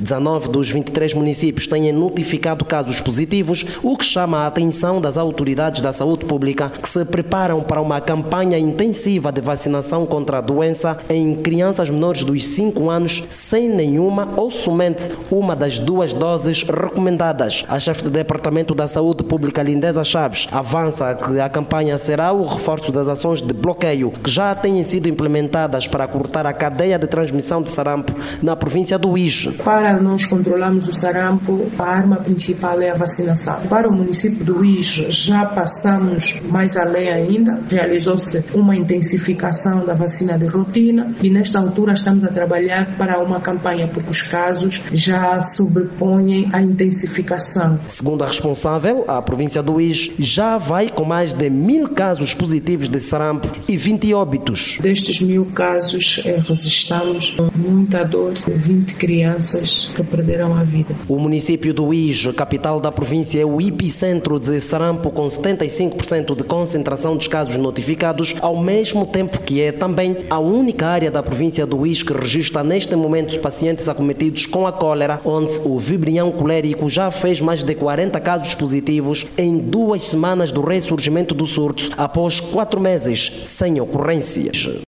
19 dos 23 municípios têm notificado casos positivos, o que chama a atenção das autoridades da saúde pública, que se preparam para uma campanha intensiva de vacinação contra a doença em crianças menores dos 5 anos sem nenhuma ou somente uma das 2 doses recomendadas. A chefe do Departamento da Saúde Pública, Lindeza Chaves, avança que a campanha será o reforço das ações de bloqueio que já têm sido implementadas para cortar a cadeia de transmissão de sarampo na província do Uíge. Para nós controlarmos o sarampo, a arma principal é a vacinação. Para o município do Uíge, já passamos mais além ainda, realizou-se uma intensificação da vacina de rotina e nesta altura estamos a trabalhar para uma campanha porque os casos já sobrepõem a intensificação. Segundo a responsável, a província do Uíge já vai com mais de 1000 casos positivos de sarampo e 20 óbitos. Destes 1000 casos, registramos muita dor, 20 crianças que perderam a vida. O município do Uíge, capital da província, é o epicentro de sarampo com 75% de concentração dos casos notificados, ao mesmo tempo que é também a única área da província do Uíge que registra neste momento pacientes acometidos com a cólera, onde o vibrião colérico já fez mais de 40 casos positivos em 2 semanas do ressurgimento do surto, após 4 meses sem ocorrências.